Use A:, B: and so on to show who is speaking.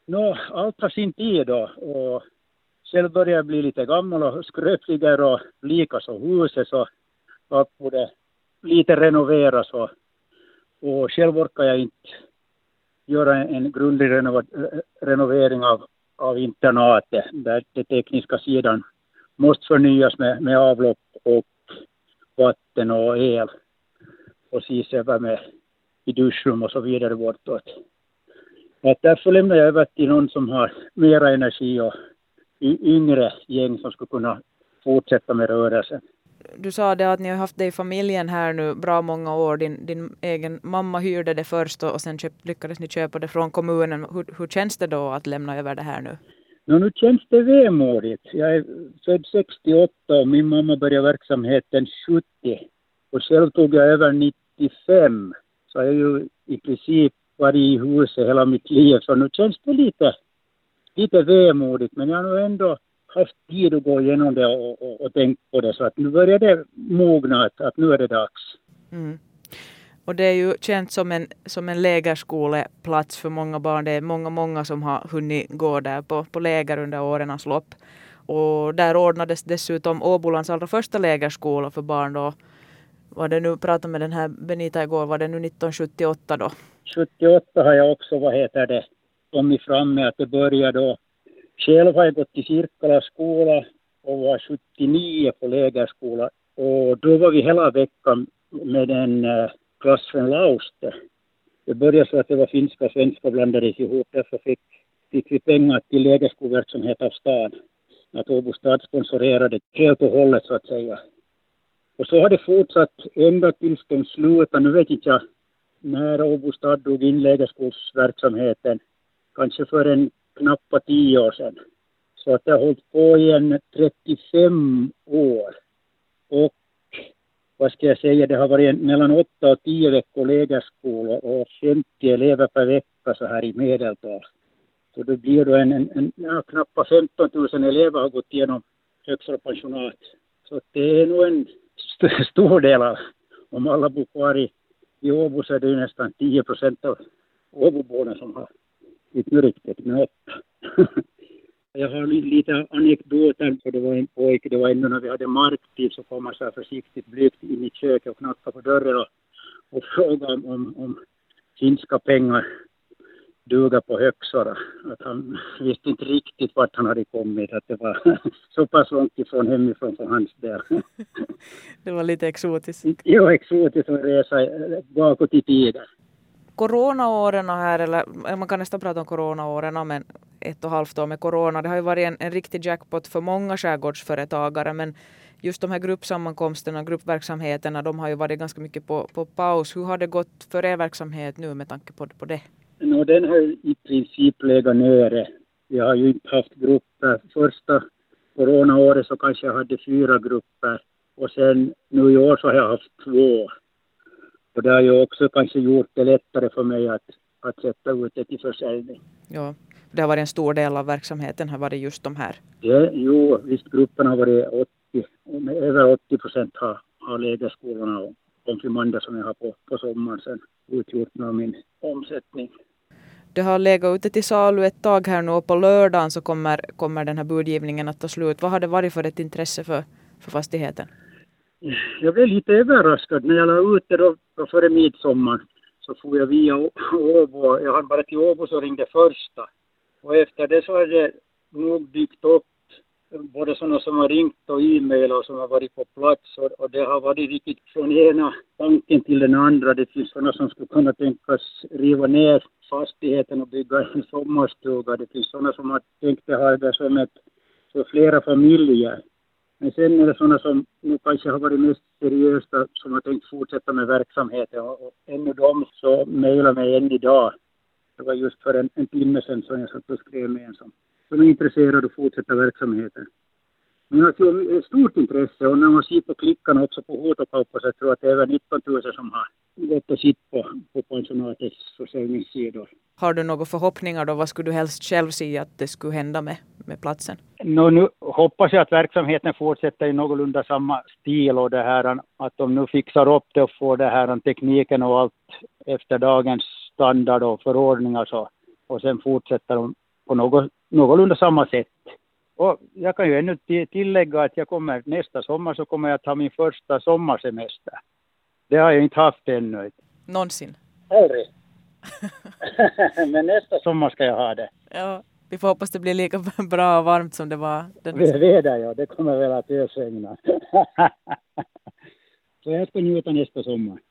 A: Allt har sin tid då, och själv börjar jag bli lite gammal och skröpligare och lika så huset så att borde lite renoveras och själv orkar jag inte göra en grundlig renovering av internatet där den tekniska sidan måste förnyas med avlopp och vatten och el och ses över med i duschrum och så vidare bortåt. Att därför lämnar jag över till någon som har mera energi och yngre gäng som skulle kunna fortsätta med rörelsen.
B: Du sa det att ni har haft det i familjen här nu bra många år. Din egen mamma hyrde det först och sen lyckades ni köpa det från kommunen. Hur känns det då att lämna över det här nu?
A: Nu känns det vemodigt. Jag är född 68 och min mamma började verksamheten 70. Och själv tog jag över 95. Så jag har ju i princip varit i huset hela mitt liv. Så nu känns det lite vemodigt. Men jag har nog ändå haft tid att gå igenom det och tänka på det. Så att nu börjar det mogna att nu är det dags.
B: Mm. Och det är ju känt som en lägerskoleplats för många barn. Det är många som har hunnit gå där på läger under årens lopp. Och där ordnades dessutom Åbolands allra första lägerskola för barn då. Var det nu, pratade med den här Benita igår, var det nu 1978 då? 78
A: har jag också, kommit fram med att det började då. Själv har jag gått till Sirkkala skola och var 79 på lägerskola. Och då var vi hela veckan med en klass från Lauste. Det började så att det var finska och svenska blandades ihop. Därför fick vi pengar till lägerskolverksamhet av stad. Att Åbo stad sponsorerade helt och hållet så att säga. Och så har det fortsatt ända tills den slutade. Nu vet inte jag när Åbo stad drog in lägerskolsverksamheten. Kanske för en knappt 10 år sedan. Så att det har hållit på i 35 år. Och vad ska jag säga, det har varit mellan 8 och 10 veckor lägerskola och 50 elever per vecka så här i medeltal. Så det blir då knappt 15 000 elever har gått igenom högsta pensionat. Så det är nog en stor del av, om alla bor kvar i Åbo så är det ju nästan 10% av Åboborna som har inte riktigt mött. Jag har lite anekdoter, för det var en pojke, det var ändå när vi hade marktid så kom man så här försiktigt blygt in i köket och knackade på dörren och frågade om finska pengar duga på Högsara. Att han visste inte riktigt vart han hade kommit, att det var så pass långt ifrån hemifrån för hans del.
B: Det var lite exotiskt.
A: Ja, exotiskt att resa bakåt i tiden.
B: Coronaåren här, eller man kan nästan prata om coronaåren, men 1,5 år med corona, det har ju varit en riktig jackpot för många skärgårdsföretagare, men just de här gruppsammankomsterna, gruppverksamheterna, de har ju varit ganska mycket på paus. Hur har det gått för er verksamhet nu med tanke på det?
A: Den har i princip legat nere. Vi har ju inte haft grupper. Första coronaåret så kanske jag hade 4 grupper och sen nu i år så har jag haft 2. Och det har ju också kanske gjort det lättare för mig att sätta ut det till försäljning.
B: Ja, det har varit en stor del av verksamheten, har varit just de här.
A: Visst gruppen har varit 80, över 80% har lägerskolorna och konfirmander som jag har på sommaren sen utgjort med min omsättning.
B: Det har legat ute till salu ett tag här nu och på lördagen så kommer den här budgivningen att ta slut. Vad har det varit för ett intresse för fastigheten?
A: Jag blev lite överraskad när jag la ut det då före midsommar. Så får jag via Åbo. Jag hann bara till Åbo så ringde första. Och efter det så har det nog dykt upp både sådana som har ringt och e-mail och som har varit på plats. Och det har varit riktigt från ena tanken till den andra. Det finns sådana som skulle kunna tänkas riva ner fastigheten och bygga en sommarstuga. Det finns sådana som har tänkt det här som för flera familjer. Men sen är det sådana som nu kanske har varit mest seriösa som har tänkt fortsätta med verksamheten. Och en av dem så mejlar mig än idag. Det var just för en timme sedan som jag satt och skrev med en som är intresserad att fortsätta verksamheten. Men jag har ett stort intresse och när man ser på klickarna också på Hotokauppa så jag tror att det är över 19 000 som har gått och sitt på pensionatets försäljningssidor.
B: Har du några förhoppningar då? Vad skulle du helst själv se att det skulle hända med platsen?
A: Nu hoppas jag att verksamheten fortsätter i någorlunda samma stil och det här att de nu fixar upp det och får det här tekniken och allt efter dagens standard och förordningar så. Och sen fortsätter de på någorlunda samma sätt. Och jag kan ju ännu tillägga att nästa sommar så kommer jag att ha min första sommarsemester. Det har jag inte haft ännu.
B: Någonsin.
A: Aldrig. Men nästa sommar ska jag ha det.
B: Ja, vi får hoppas det blir lika bra och varmt som det var.
A: Det kommer väl att ösregna. Så jag ska njuta nästa sommar.